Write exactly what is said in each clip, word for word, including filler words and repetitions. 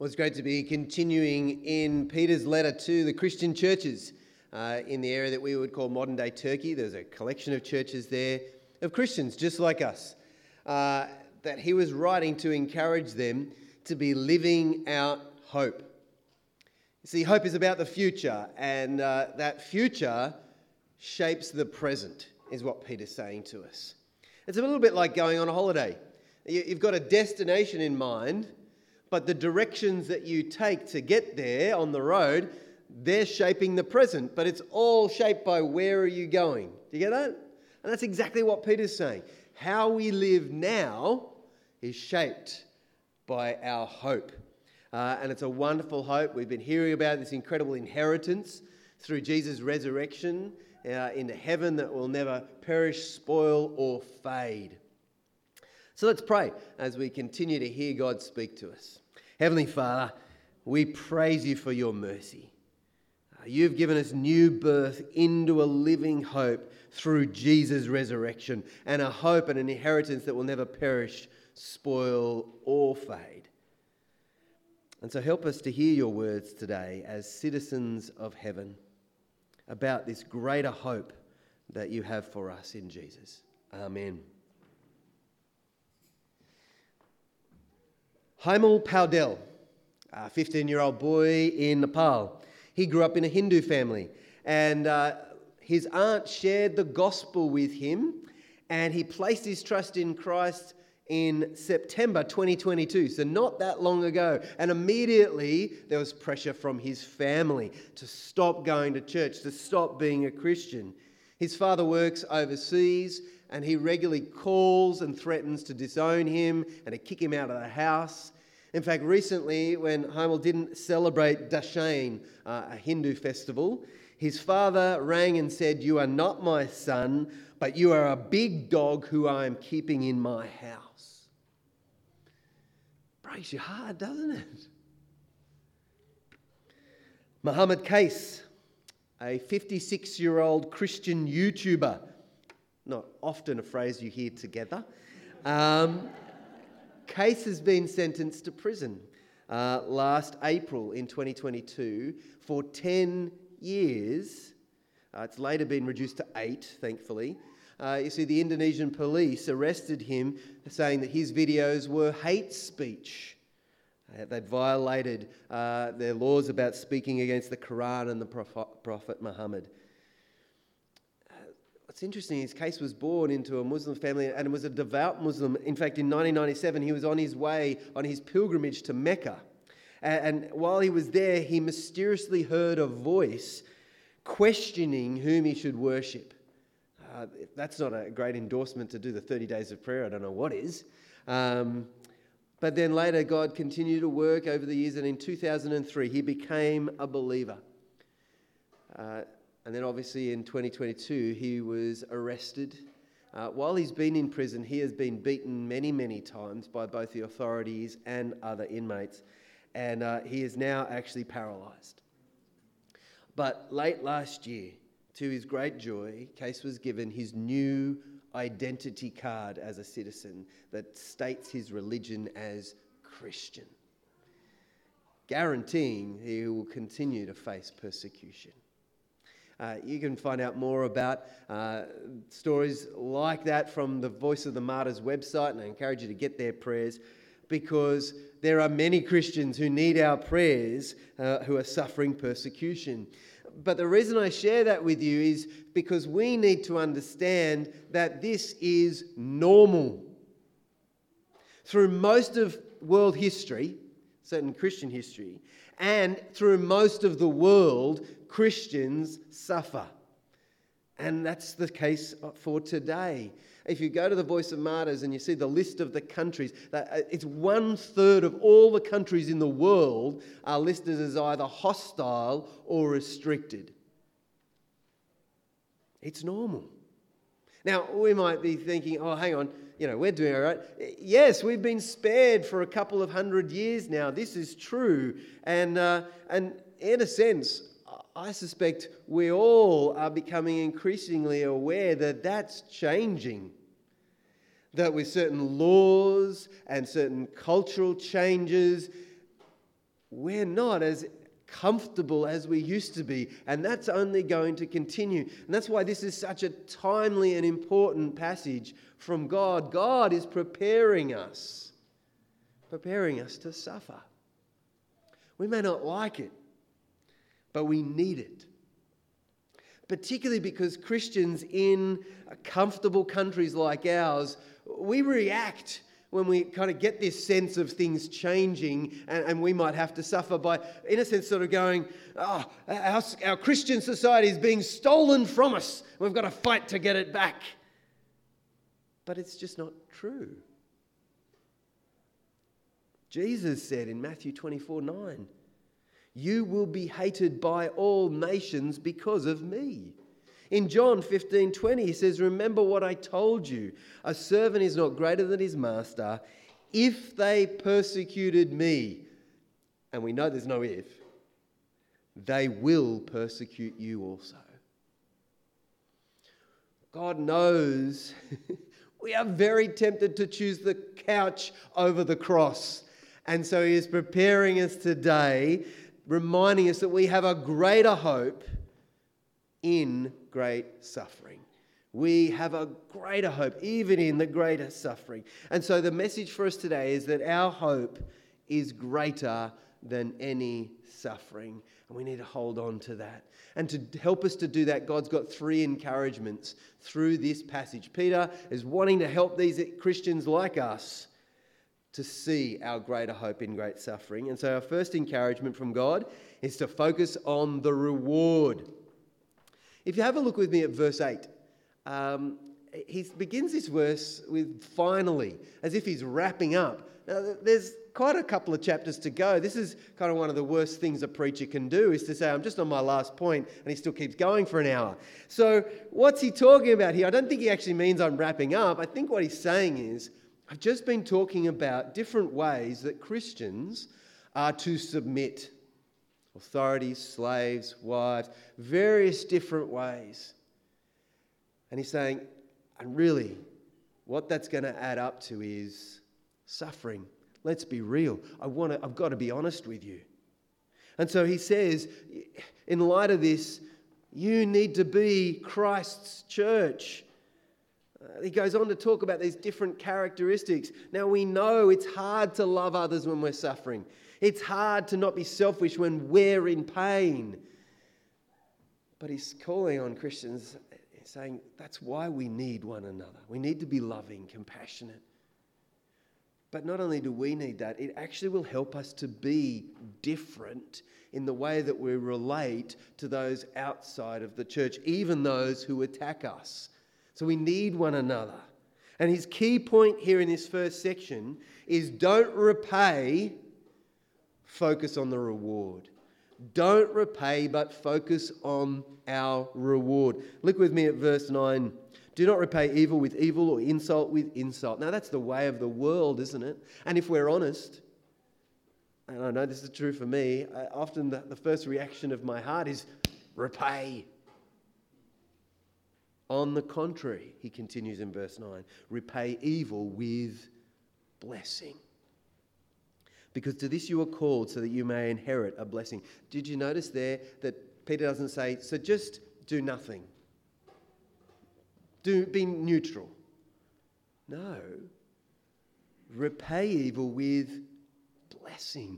Well, it's great to be continuing in Peter's letter to the Christian churches uh, in the area that we would call modern-day Turkey. There's a collection of churches there of Christians just like us uh, that he was writing to encourage them to be living out hope. You see, hope is about the future, and uh, that future shapes the present, is what Peter's saying to us. It's a little bit like going on a holiday. You've got a destination in mind, but the directions that you take to get there on the road, they're shaping the present, but it's all shaped by where are you going. Do you get that? And that's exactly what Peter's saying. How we live now is shaped by our hope. Uh, and it's a wonderful hope. We've been hearing about this incredible inheritance through Jesus' resurrection uh, into heaven that will never perish, spoil, or fade. So let's pray as we continue to hear God speak to us. Heavenly Father, we praise you for your mercy. Uh, you've given us new birth into a living hope through Jesus' resurrection, and a hope and an inheritance that will never perish, spoil, or fade. And so help us to hear your words today as citizens of heaven about this greater hope that you have for us in Jesus. Amen. Haimal Paudel, a fifteen-year-old boy in Nepal. He grew up in a Hindu family, and uh, his aunt shared the gospel with him, and he placed his trust in Christ in September twenty twenty-two, so not that long ago. And immediately there was pressure from his family to stop going to church, to stop being a Christian. His father works overseas, and he regularly calls and threatens to disown him and to kick him out of the house. In fact, recently, when Haimal didn't celebrate Dashain, uh, a Hindu festival, his father rang and said, "You are not my son, but you are a big dog who I am keeping in my house." Breaks your heart, doesn't it? Muhammad Qais, a fifty-six-year-old Christian YouTuber, not often a phrase you hear together. Um, Qais has been sentenced to prison uh, last April in twenty twenty-two for ten years. Uh, it's later been reduced to eight, thankfully. Uh, you see, the Indonesian police arrested him saying that his videos were hate speech. Uh, they'd violated uh, their laws about speaking against the Quran and the Prophet Muhammad. What's interesting, his case was born into a Muslim family and was a devout Muslim. In fact, in nineteen ninety-seven, he was on his way, on his pilgrimage to Mecca. And, and while he was there, he mysteriously heard a voice questioning whom he should worship. Uh, if that's not a great endorsement to do the thirty days of prayer, I don't know what is. Um, but then later, God continued to work over the years, and in two thousand three, he became a believer. Uh, And then obviously in twenty twenty-two, he was arrested. Uh, while he's been in prison, he has been beaten many, many times by both the authorities and other inmates. And uh, he is now actually paralysed. But late last year, to his great joy, Qais was given his new identity card as a citizen that states his religion as Christian, guaranteeing he will continue to face persecution. Uh, you can find out more about uh, stories like that from the Voice of the Martyrs website, and I encourage you to get their prayers, because there are many Christians who need our prayers uh, who are suffering persecution. But the reason I share that with you is because we need to understand that this is normal. Through most of world history, certain Christian history, and through most of the world, Christians suffer. And that's the case for today. If you go to the Voice of Martyrs and you see the list of the countries, it's one third of all the countries in the world are listed as either hostile or restricted. It's normal. Now, we might be thinking, oh, hang on, you know, we're doing all right. Yes, we've been spared for a couple of hundred years now. This is true. And, uh, and in a sense, I suspect we all are becoming increasingly aware that that's changing. That with certain laws and certain cultural changes, we're not as comfortable as we used to be, and that's only going to continue. And that's why this is such a timely and important passage from God. God is preparing us, preparing us to suffer. We may not like it, but we need it. Particularly because Christians in comfortable countries like ours, we react when we kind of get this sense of things changing, and, and we might have to suffer by, in a sense, sort of going, oh, our, our Christian society is being stolen from us. We've got to fight to get it back. But it's just not true. Jesus said in Matthew twenty-four nine, you will be hated by all nations because of me. In John fifteen twenty, he says, remember what I told you. A servant is not greater than his master. If they persecuted me, and we know there's no if, they will persecute you also. God knows we are very tempted to choose the couch over the cross. And so he is preparing us today, reminding us that we have a greater hope in great suffering. We have a greater hope, even in the greatest suffering. And so the message for us today is that our hope is greater than any suffering. And we need to hold on to that. And to help us to do that, God's got three encouragements through this passage. Peter is wanting to help these Christians like us to see our greater hope in great suffering. And so our first encouragement from God is to focus on the reward. If you have a look with me at verse eight, um, he begins this verse with finally, as if he's wrapping up. Now, there's quite a couple of chapters to go. This is kind of one of the worst things a preacher can do, is to say, I'm just on my last point, and he still keeps going for an hour. So what's he talking about here? I don't think he actually means I'm wrapping up. I think what he's saying is, I've just been talking about different ways that Christians are to submit. Authorities, slaves, wives, various different ways. And he's saying, and really, what that's going to add up to is suffering. Let's be real. I want to, I've got to be honest with you. And so he says, in light of this, you need to be Christ's church. Uh, he goes on to talk about these different characteristics. Now, we know it's hard to love others when we're suffering. It's hard to not be selfish when we're in pain. But he's calling on Christians, saying that's why we need one another. We need to be loving, compassionate. But not only do we need that, it actually will help us to be different in the way that we relate to those outside of the church, even those who attack us. So we need one another. And his key point here in this first section is don't repay, focus on the reward. Don't repay, but focus on our reward. Look with me at verse nine. Do not repay evil with evil or insult with insult. Now that's the way of the world, isn't it? And if we're honest, and I know this is true for me, I, often the, the first reaction of my heart is repay. On the contrary, he continues in verse nine, repay evil with blessing. Because to this you are called so that you may inherit a blessing. Did you notice there that Peter doesn't say, so just do nothing. Do be neutral. No. Repay evil with blessing.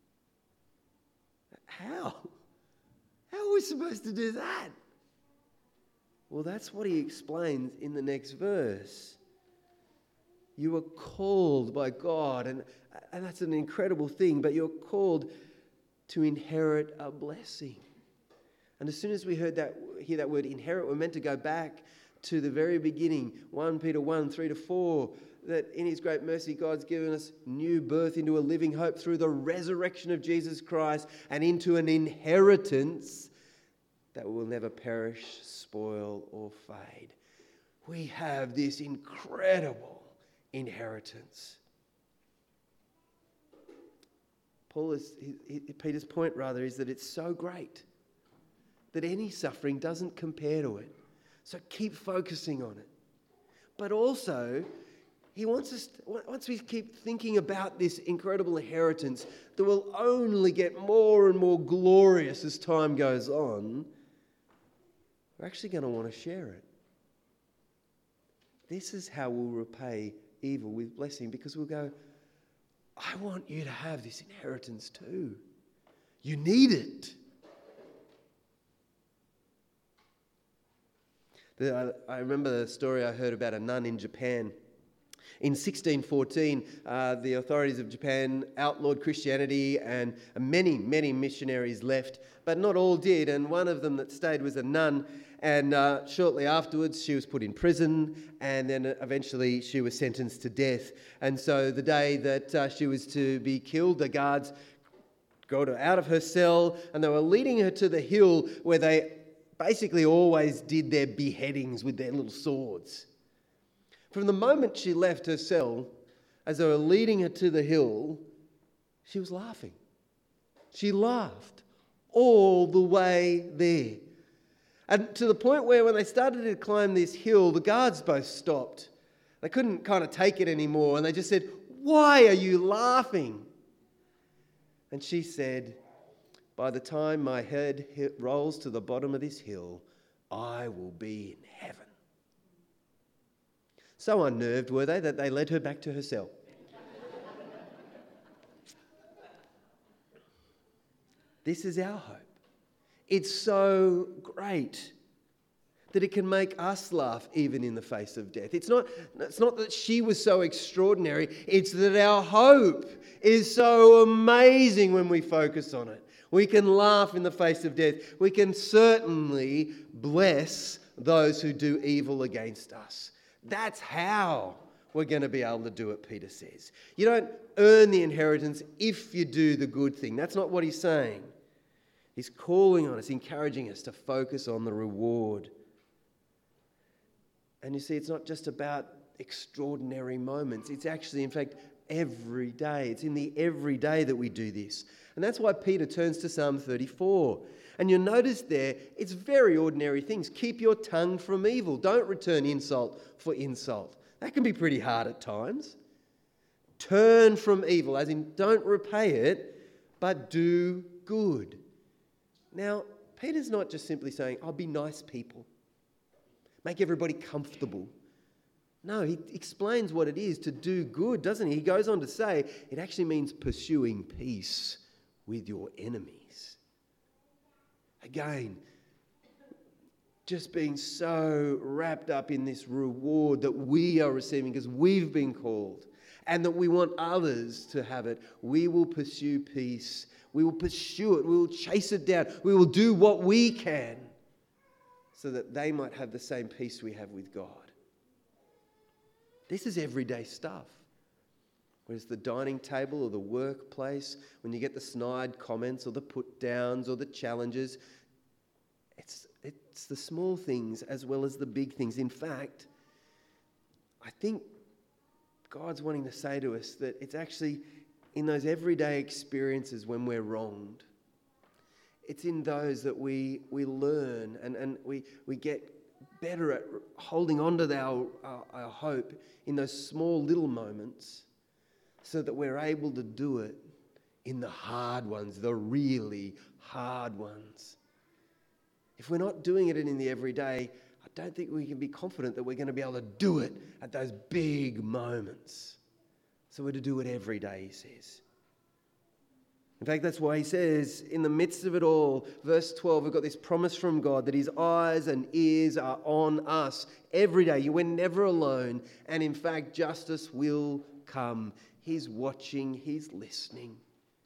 How? How are we supposed to do that? Well, that's what he explains in the next verse. You are called by God, and, and that's an incredible thing, but you're called to inherit a blessing. And as soon as we heard that, hear that word inherit, we're meant to go back to the very beginning, First Peter one, three to four, that in his great mercy, God's given us new birth into a living hope through the resurrection of Jesus Christ and into an inheritance that will never perish, spoil, or fade. We have this incredible inheritance. Paul is, he, he, Peter's point rather is that it's so great that any suffering doesn't compare to it. So keep focusing on it. But also, he wants us, to, once we keep thinking about this incredible inheritance that will only get more and more glorious as time goes on, we're actually going to want to share it. This is how we'll repay evil with blessing, because we'll go, I want you to have this inheritance too. You need it. The, I, I remember the story I heard about a nun in Japan. In sixteen fourteen, uh, the authorities of Japan outlawed Christianity, and many, many missionaries left, but not all did. And one of them that stayed was a nun. And uh, shortly afterwards, she was put in prison, and then eventually she was sentenced to death. And so the day that uh, she was to be killed, the guards got her out of her cell, and they were leading her to the hill where they basically always did their beheadings with their little swords. From the moment she left her cell, as they were leading her to the hill, she was laughing. She laughed all the way there. And to the point where when they started to climb this hill, the guards both stopped. They couldn't kind of take it anymore, and they just said, "Why are you laughing?" And she said, "By the time my head rolls to the bottom of this hill, I will be in heaven." So unnerved were they that they led her back to her cell. This is our hope. It's so great that it can make us laugh even in the face of death. It's not, it's not that she was so extraordinary, it's that our hope is so amazing when we focus on it. We can laugh in the face of death. We can certainly bless those who do evil against us. That's how we're going to be able to do it, Peter says. You don't earn the inheritance if you do the good thing. That's not what he's saying. He's calling on us, encouraging us to focus on the reward. And you see, it's not just about extraordinary moments. It's actually, in fact, every day. It's in the everyday that we do this. And that's why Peter turns to Psalm thirty-four. And you'll notice there, it's very ordinary things. Keep your tongue from evil. Don't return insult for insult. That can be pretty hard at times. Turn from evil, as in don't repay it, but do good. Now, Peter's not just simply saying, "Oh, be nice people. Make everybody comfortable." No, he explains what it is to do good, doesn't he? He goes on to say it actually means pursuing peace with your enemies. Again, just being so wrapped up in this reward that we are receiving because we've been called and that we want others to have it, we will pursue peace. We will pursue it. We will chase it down. We will do what we can so that they might have the same peace we have with God. This is everyday stuff. Whether it's the dining table or the workplace, when you get the snide comments or the put-downs or the challenges, it's, it's the small things as well as the big things. In fact, I think God's wanting to say to us that it's actually in those everyday experiences when we're wronged. It's in those that we we learn and, and we, we get better at holding on to our, our, our hope in those small little moments so that we're able to do it in the hard ones, the really hard ones. If we're not doing it in the everyday, I don't think we can be confident that we're going to be able to do it at those big moments. So we're to do it every day, he says. In fact, that's why he says, in the midst of it all, verse twelve, we've got this promise from God that his eyes and ears are on us every day. We're never alone. And in fact, justice will come. He's watching, he's listening.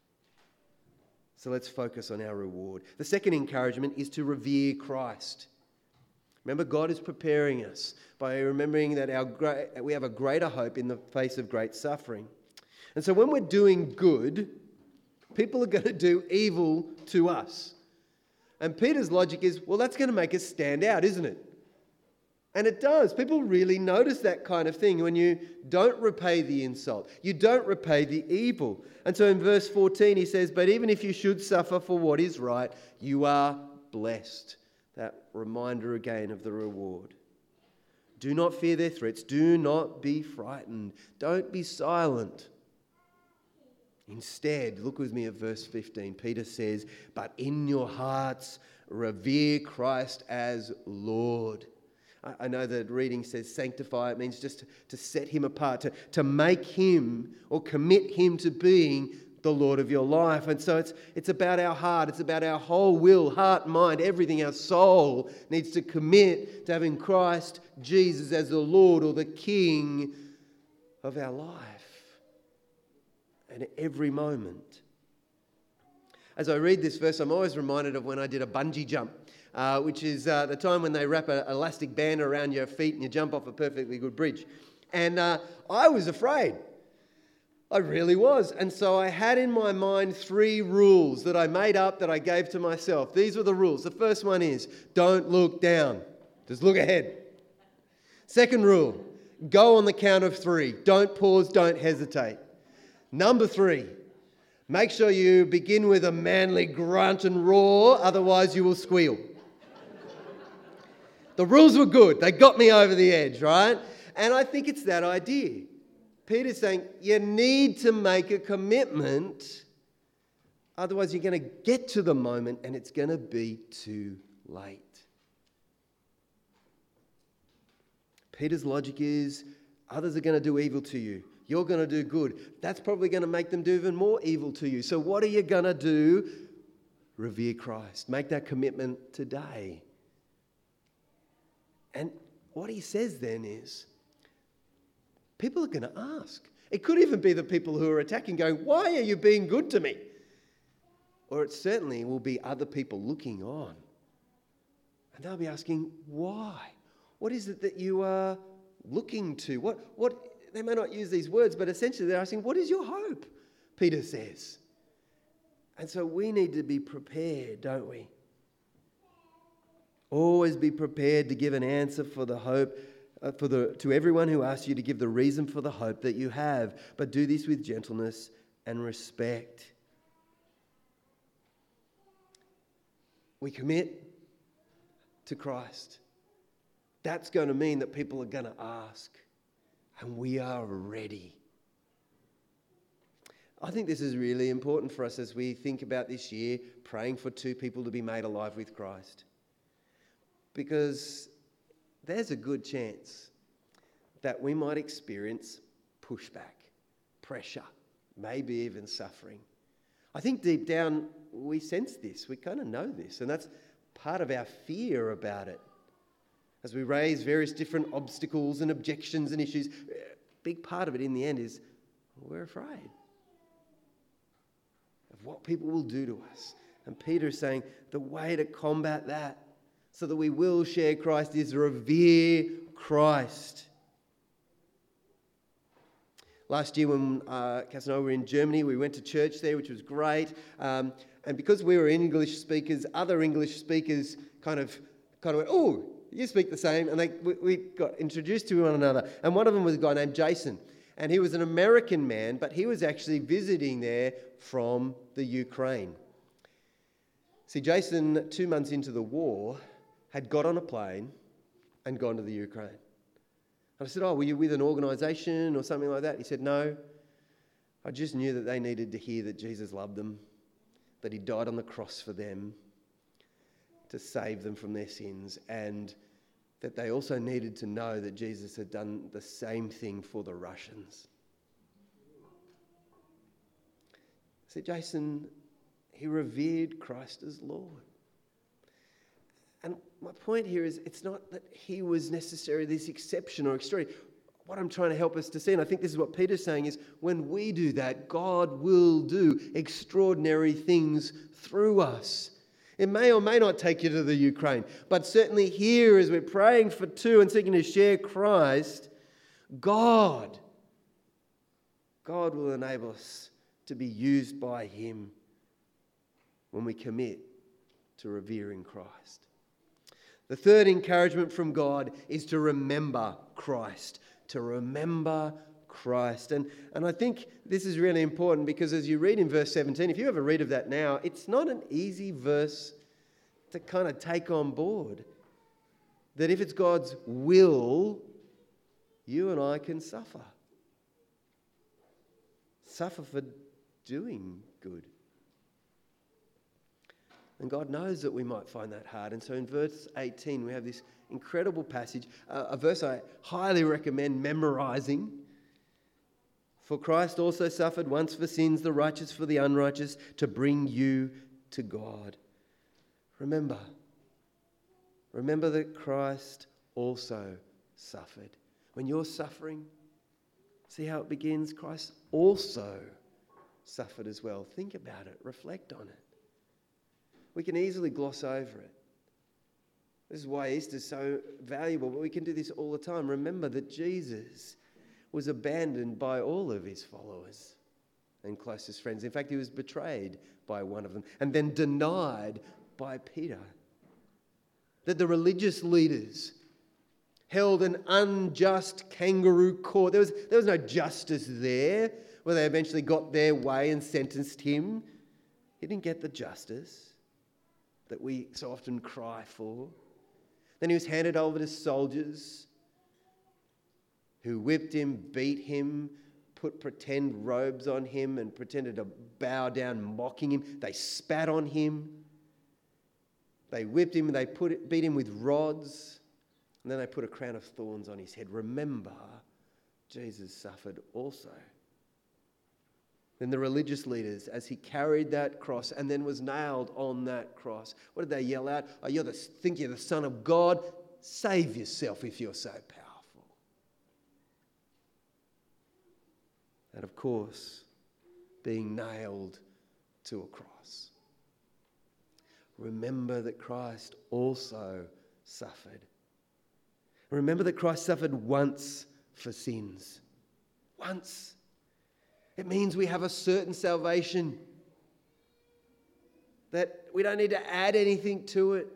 So let's focus on our reward. The second encouragement is to revere Christ. Remember, God is preparing us by remembering that our great, we have a greater hope in the face of great suffering. And so when we're doing good, people are going to do evil to us. And Peter's logic is, well, that's going to make us stand out, isn't it? And it does. People really notice that kind of thing when you don't repay the insult. You don't repay the evil. And so in verse fourteen, he says, but even if you should suffer for what is right, you are blessed. That reminder again of the reward. Do not fear their threats. Do not be frightened. Don't be silent. Instead, look with me at verse fifteen. Peter says, but in your hearts revere Christ as Lord. I know that reading says sanctify. It means just to set him apart, to, to make him or commit him to being the Lord of your life. And so it's, it's about our heart. It's about our whole will, heart, mind, everything. Our soul needs to commit to having Christ Jesus as the Lord or the King of our life. And every moment. As I read this verse, I'm always reminded of when I did a bungee jump. Uh, which is uh, the time when they wrap an elastic band around your feet and you jump off a perfectly good bridge. And uh, I was afraid. I really was. And so I had in my mind three rules that I made up that I gave to myself. These were the rules. The first one is, don't look down. Just look ahead. Second rule, go on the count of three. Don't pause, don't hesitate. Number three, make sure you begin with a manly grunt and roar, otherwise you will squeal. The rules were good. They got me over the edge, right? And I think it's that idea. Peter's saying you need to make a commitment. Otherwise, you're going to get to the moment and it's going to be too late. Peter's logic is others are going to do evil to you. You're going to do good. That's probably going to make them do even more evil to you. So what are you going to do? Revere Christ. Make that commitment today. And what he says then is, people are going to ask. It could even be the people who are attacking going, why are you being good to me? Or it certainly will be other people looking on. And they'll be asking, why? What is it that you are looking to? What, what, they may not use these words, but essentially they're asking, what is your hope? Peter says. And so we need to be prepared, don't we? Always be prepared to give an answer for the hope, uh, for the to everyone who asks you to give the reason for the hope that you have. But do this with gentleness and respect. We commit to Christ. That's going to mean that people are going to ask. And we are ready. I think this is really important for us as we think about this year, praying for two people to be made alive with Christ. Because there's a good chance that we might experience pushback, pressure, maybe even suffering. I think deep down we sense this, we kind of know this, and that's part of our fear about it. As we raise various different obstacles and objections and issues, a big part of it in the end is we're afraid of what people will do to us. And Peter is saying the way to combat that so that we will share Christ is revere Christ. Last year when uh, Cass and I were in Germany, we went to church there, which was great. Um, and because we were English speakers, other English speakers kind of kind of went, oh, you speak the same. And they, we, we got introduced to one another. And one of them was a guy named Jason. And he was an American man, but he was actually visiting there from the Ukraine. See, Jason, two months into the war, had got on a plane and gone to the Ukraine. And I said, oh, were you with an organisation or something like that? He said, no. I just knew that they needed to hear that Jesus loved them, that he died on the cross for them to save them from their sins, and that they also needed to know that Jesus had done the same thing for the Russians. See, Jason, he revered Christ as Lord. And my point here is it's not that he was necessarily this exception or extraordinary. What I'm trying to help us to see, and I think this is what Peter's saying, is when we do that, God will do extraordinary things through us. It may or may not take you to the Ukraine, but certainly here as we're praying for two and seeking to share Christ, God, God will enable us to be used by him when we commit to revering Christ. The third encouragement from God is to remember Christ, to remember Christ. And, and I think this is really important because as you read in verse seventeen, if you have a read of that now, it's not an easy verse to kind of take on board. that if it's God's will, you and I can suffer. Suffer for doing good. And God knows that we might find that hard. And so in verse eighteen, we have this incredible passage, uh, a verse I highly recommend memorizing. For Christ also suffered once for sins, the righteous for the unrighteous, to bring you to God. Remember, remember that Christ also suffered. When you're suffering, see how it begins? Christ also suffered as well. Think about it. Reflect on it. We can easily gloss over it. This is why Easter is so valuable, but we can do this all the time. Remember that Jesus was abandoned by all of his followers and closest friends. In fact, he was betrayed by one of them and then denied by Peter. That the religious leaders held an unjust kangaroo court. There was, there was no justice there where they eventually got their way and sentenced him. He didn't get the justice that we so often cry for. Then he was handed over to soldiers who whipped him, beat him, put pretend robes on him and pretended to bow down, mocking him. They spat on him. They whipped him, they put it, beat him with rods, and then they put a crown of thorns on his head. Remember, Jesus suffered also. Then the religious leaders, as he carried that cross and then was nailed on that cross, what did they yell out? Oh, you're the, think you're the Son of God? Save yourself if you're so powerful. And of course, being nailed to a cross. Remember that Christ also suffered. Remember that Christ suffered once for sins. Once. It means we have a certain salvation, that we don't need to add anything to it.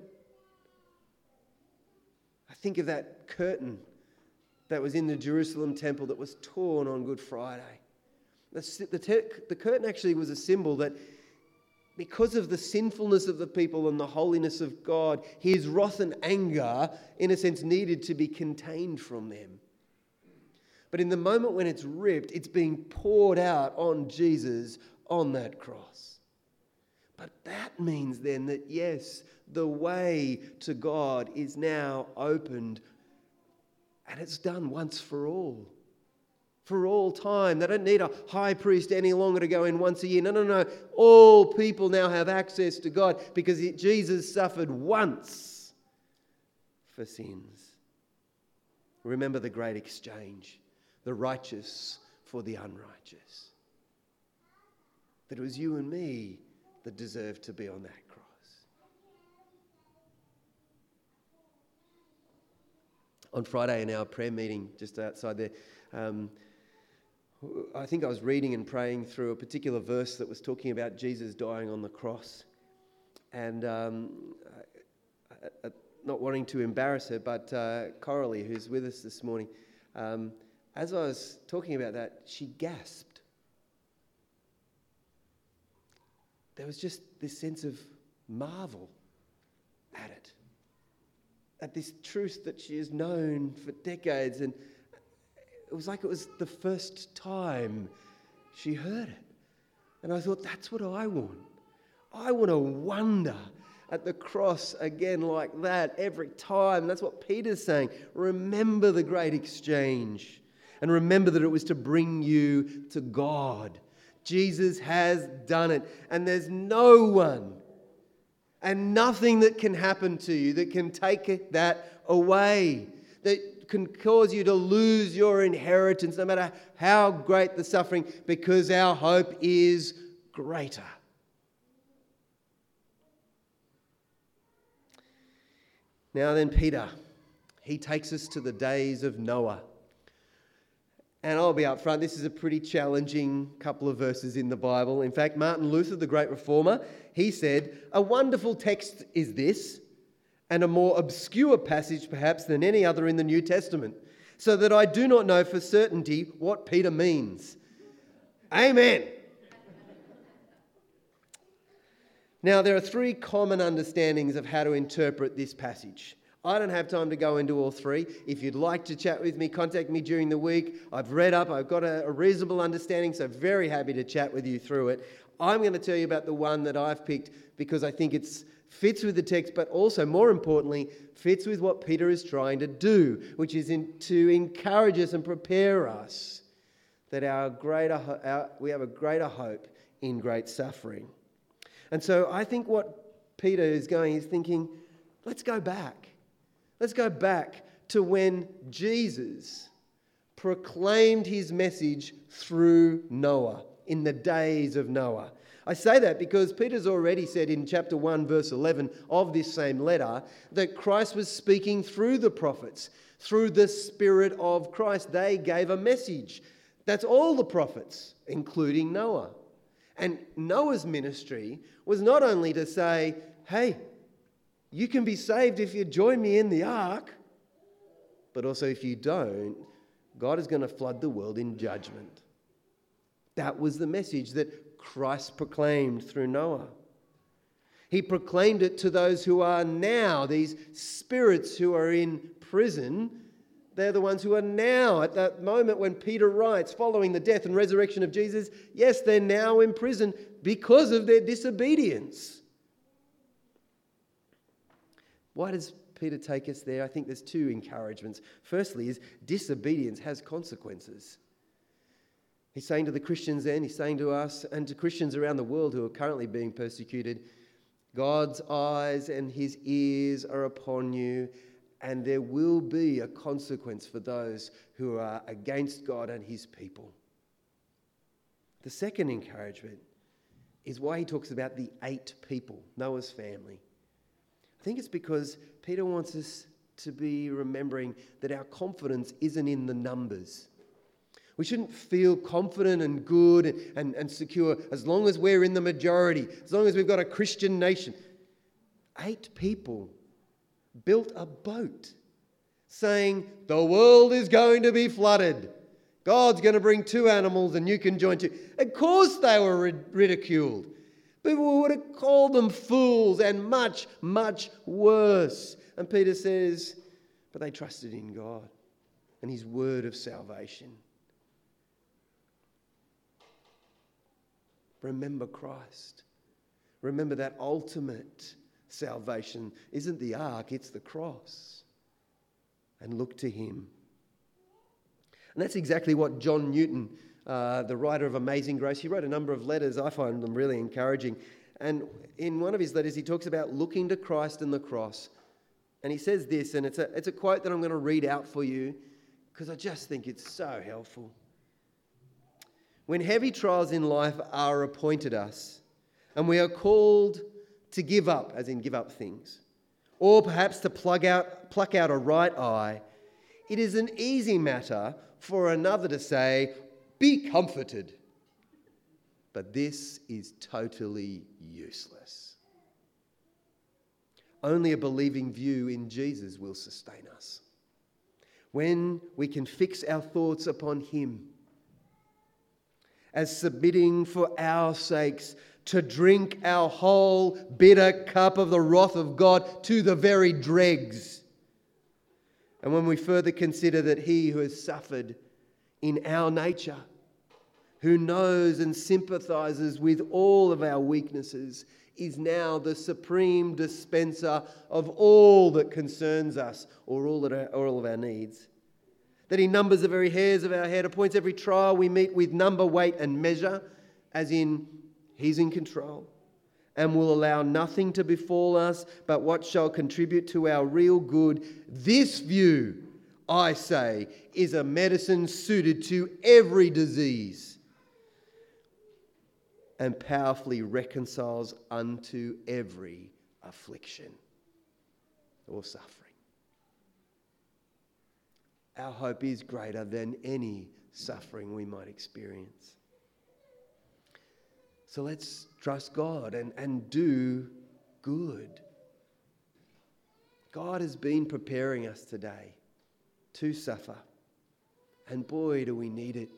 I think of that curtain that was in the Jerusalem temple that was torn on Good Friday. The, the, te- the curtain actually was a symbol that because of the sinfulness of the people and the holiness of God, his wrath and anger, in a sense, needed to be contained from them. But in the moment when it's ripped, it's being poured out on Jesus on that cross. But that means then that, yes, the way to God is now opened, and it's done once for all. For all time. They don't need a high priest any longer to go in once a year. No, no, no. All people now have access to God because Jesus suffered once for sins. Remember the great exchange. The righteous for the unrighteous. That it was you and me that deserved to be on that cross. On Friday in our prayer meeting just outside there, um, I think I was reading and praying through a particular verse that was talking about Jesus dying on the cross. And um, I, I, not wanting to embarrass her, but uh, Coralie, who's with us this morning, um, as I was talking about that, she gasped. There was just this sense of marvel at it, at this truth that she has known for decades, and it was like it was the first time she heard it. And I thought, that's what I want. I want to wonder at the cross again like that every time. That's what Peter's saying. Remember the great exchange. And remember that it was to bring you to God. Jesus has done it. And there's no one and nothing that can happen to you that can take that away, that can cause you to lose your inheritance, no matter how great the suffering, because our hope is greater. Now then, Peter, he takes us to the days of Noah. And I'll be up front, this is a pretty challenging couple of verses in the Bible. In fact, Martin Luther, the great reformer, he said, "A wonderful text is this, and a more obscure passage perhaps than any other in the New Testament, so that I do not know for certainty what Peter means." Amen. Now, there are three common understandings of how to interpret this passage. I don't have time to go into all three. If you'd like to chat with me, contact me during the week. I've read up, I've got a, a reasonable understanding, so very happy to chat with you through it. I'm going to tell you about the one that I've picked because I think it fits with the text, but also, more importantly, fits with what Peter is trying to do, which is in, to encourage us and prepare us that our greater our, we have a greater hope in great suffering. And so I think what Peter is going, he's thinking, let's go back. Let's go back to when Jesus proclaimed his message through Noah, in the days of Noah. I say that because Peter's already said in chapter one, verse eleven of this same letter, that Christ was speaking through the prophets, through the Spirit of Christ. They gave a message. That's all the prophets, including Noah. And Noah's ministry was not only to say, hey, you can be saved if you join me in the ark, but also if you don't, God is going to flood the world in judgment. That was the message that Christ proclaimed through Noah. He proclaimed it to those who are now, these spirits who are in prison. They're the ones who are now, at that moment when Peter writes, following the death and resurrection of Jesus, yes, they're now in prison because of their disobedience. Why does Peter take us there? I think there's two encouragements. Firstly is disobedience has consequences. He's saying to the Christians then, he's saying to us and to Christians around the world who are currently being persecuted, God's eyes and his ears are upon you, and there will be a consequence for those who are against God and his people. The second encouragement is why he talks about the eight people, Noah's family. I think it's because Peter wants us to be remembering that our confidence isn't in the numbers. We shouldn't feel confident and good and, and, and secure as long as we're in the majority, as long as we've got a Christian nation. Eight people built a boat saying, the world is going to be flooded. God's going to bring two animals and you can join two. Of course they were ridiculed. People would have called them fools and much, much worse. And Peter says, but they trusted in God and his word of salvation. Remember Christ. Remember that ultimate salvation isn't the ark, it's the cross. And look to him. And that's exactly what John Newton, uh, the writer of Amazing Grace, he wrote a number of letters. I find them really encouraging. And in one of his letters, he talks about looking to Christ and the cross. And he says this, and it's a, it's a quote that I'm going to read out for you because I just think it's so helpful. When heavy trials in life are appointed us, and we are called to give up, as in give up things, or perhaps to plug out, pluck out a right eye, it is an easy matter for another to say, be comforted. But this is totally useless. Only a believing view in Jesus will sustain us. When we can fix our thoughts upon him, as submitting for our sakes to drink our whole bitter cup of the wrath of God to the very dregs. And when we further consider that he who has suffered in our nature, who knows and sympathizes with all of our weaknesses, is now the supreme dispenser of all that concerns us or all, that are, or all of our needs. That he numbers the very hairs of our head, appoints every trial we meet with number, weight and measure, as in he's in control, and will allow nothing to befall us but what shall contribute to our real good. This view, I say, is a medicine suited to every disease and powerfully reconciles unto every affliction or suffering. Our hope is greater than any suffering we might experience. So let's trust God and, and do good. God has been preparing us today to suffer. And boy, do we need it.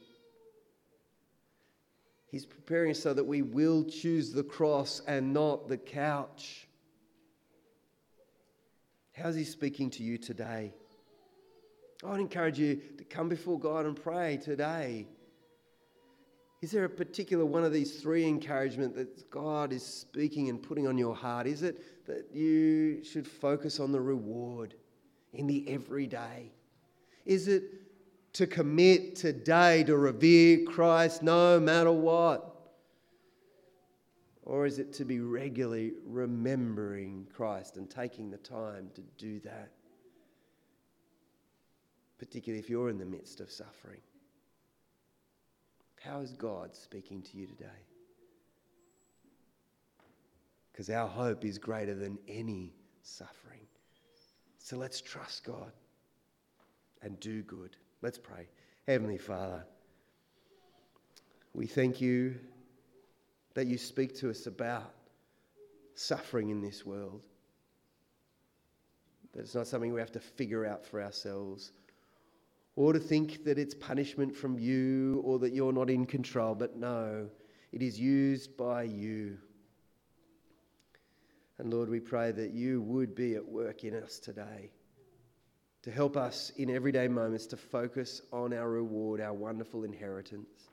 He's preparing us so that we will choose the cross and not the couch. How's he speaking to you today? I would encourage you to come before God and pray today. Is there a particular one of these three encouragement that God is speaking and putting on your heart? Is it that you should focus on the reward in the everyday? Is it to commit today to revere Christ no matter what? Or is it to be regularly remembering Christ and taking the time to do that? Particularly if you're in the midst of suffering. How is God speaking to you today? Because our hope is greater than any suffering. So let's trust God and do good. Let's pray. Heavenly Father, we thank you that you speak to us about suffering in this world. That it's not something we have to figure out for ourselves, or to think that it's punishment from you or that you're not in control. But no, it is used by you. And Lord, we pray that you would be at work in us today to help us in everyday moments to focus on our reward, our wonderful inheritance,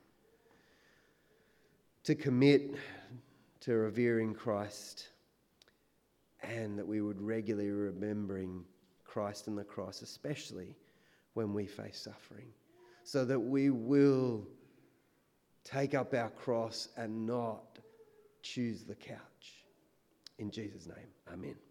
to commit to revering Christ, and that we would regularly remembering Christ and the cross, especially when we face suffering, so that we will take up our cross and not choose the couch. In Jesus' name, amen.